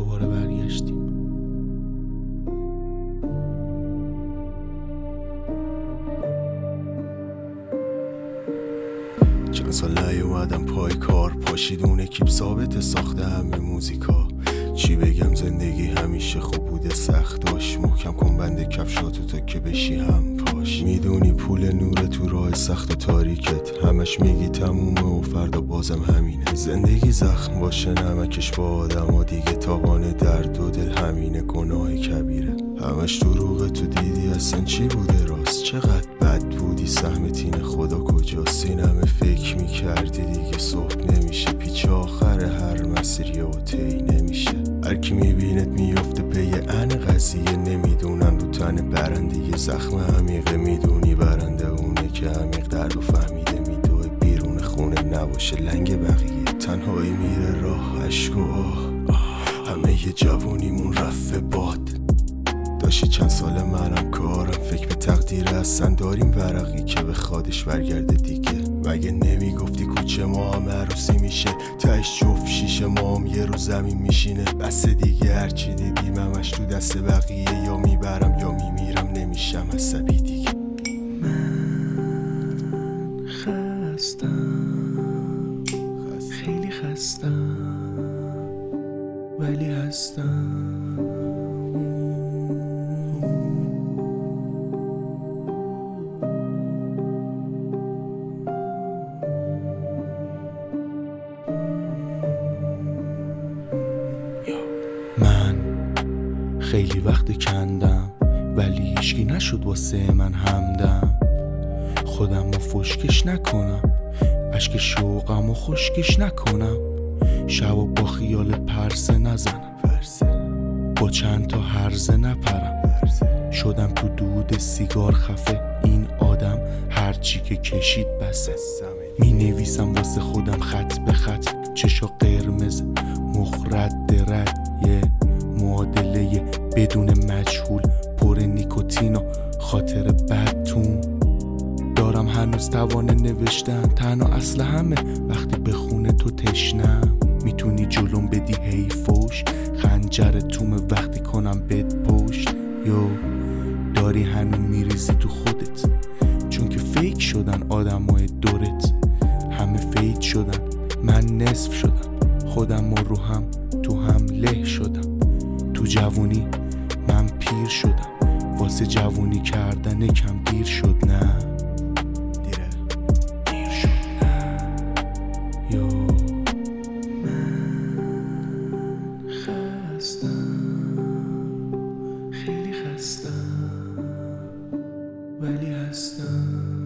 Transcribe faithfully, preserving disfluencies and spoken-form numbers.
دوباره برگشتیم. چند سال نیومدم پای کار، پاشیدون اکیپ ثابت ساخته همه موزیکا. چی بگم زندگی همیشه خوب بوده، سخت داشت. محکم کن بند کفشاتو تا که بشی هم پاش. میدونی پول نوره تو راه سخت و تاریکت، همش میگی تمومه و فردا بازم همینه. زندگی زخم باشه نمکش با آدم ها دیگه، تاوان درد و دل همینه، گناه کبیره. همش دروغه تو دیدی اصلا چی بوده راست، چقدر بد بودی سهم تین خدا کجاست. این همه فکر میکردی دیگه صبح نمیشه، پیچ آخر هر مسیری و طی نمیشه. هر کی میبینت میفته پی ان قضیه، نمیدونن رو تن برنده یه زخم عمیقه. میدونی برنده اونه که عمیق درد و فهمیده، میدوه بیرون خونه نباشه لنگ بقیه. تنهایی میره راه عشق و آه, آه همه یه جوونیمون رفت باد. داشتی چند سال منم کارم، فکر به تقدیر اصلا داریم ورقی که به خودش برگرده دیگه. مگه نمیگفتی کوچه ما هم عروسی میشه، تهش جفت شیشه ما هم یه روز زمین میشینه. بس دیگه هرچی دیدیم همش تو دست بقیه، یا میبرم یا میمیرم نمیشم عصبی دیگه. من خستم، خیلی خستم، ولی هستم. من خیلی وقت کندم ولی هیچکی نشد واسه من همدم. خودم رو فشکش نکنم، اشک شوقم رو خشکش نکنم. شب و با خیال پرسه نزنم، با چند تا هرزه نپرم. شدم تو دود سیگار خفه، این آدم هرچی که کشید بسه. می نویسم واسه خودم خط به خط، چشا قرمز مخرد رد، یه معادله بدون مجهول پر نیکوتین و خاطر بدتون. دارم هنوز توان نوشتن، تنها اصل همه وقتی به خونه تو تشنم. میتونی جلوم بدی هی فوش، خنجر تومه وقتی کنم بد پشت. یو داری هنوز میریزی تو خودت، چون که فیک شدن آدمای دورت. همه فیک شدن، من نصف شدم، خودم رو هم تو هم له شدم. تو جوونی من پیر شدم، واسه جوونی کردن کم دیر شد. نه دیره دیر شد. نه یو من خستم، خیلی خستم، ولی هستم.